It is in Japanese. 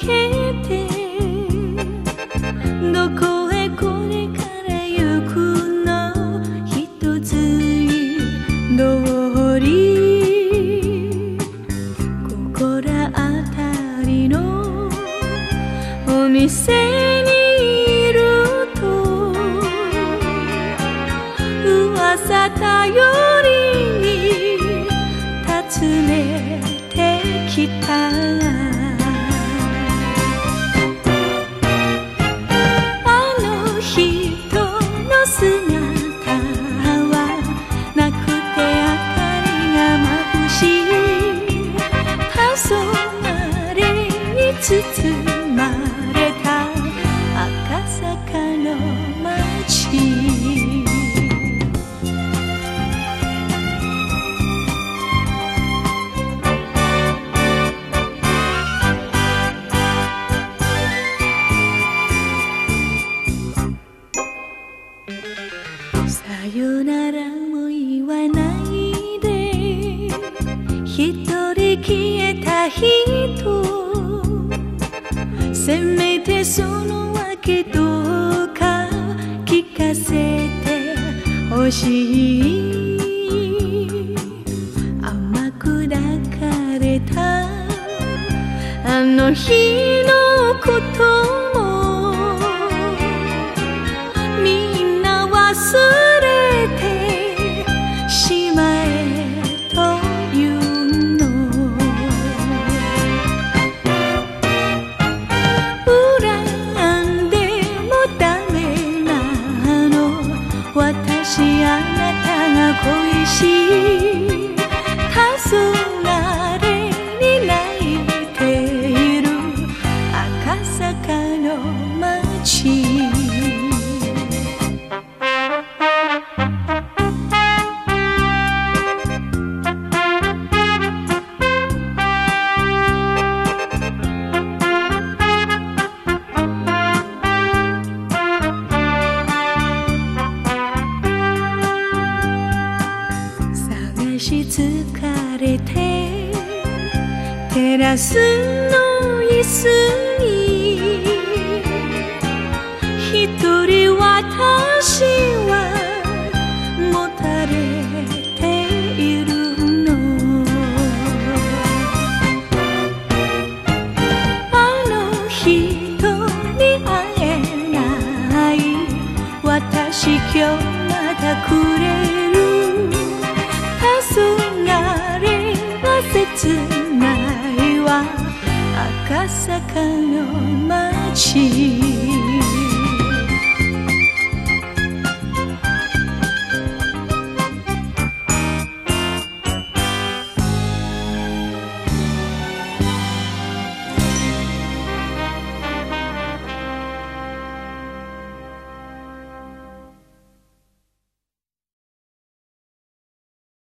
けてどこへこれから行くの一つ通り心当たりのお店にいると噂頼りに訪ねてきたあの人の姿はなくて明かりが眩しい黄昏に包まれた赤坂の街さよならも言わないで一人消えた人せめてその訳どうか聞かせてほしい甘く抱かれたあの日のこともみんな忘れてしまえというの恨んでもダメなの私あなたが恋しい黄昏に泣いている赤坂の街疲れてテラスの椅子に一人私はもたれているのあの人に会えない私今日まだくれる黄昏は切ないわ赤坂の街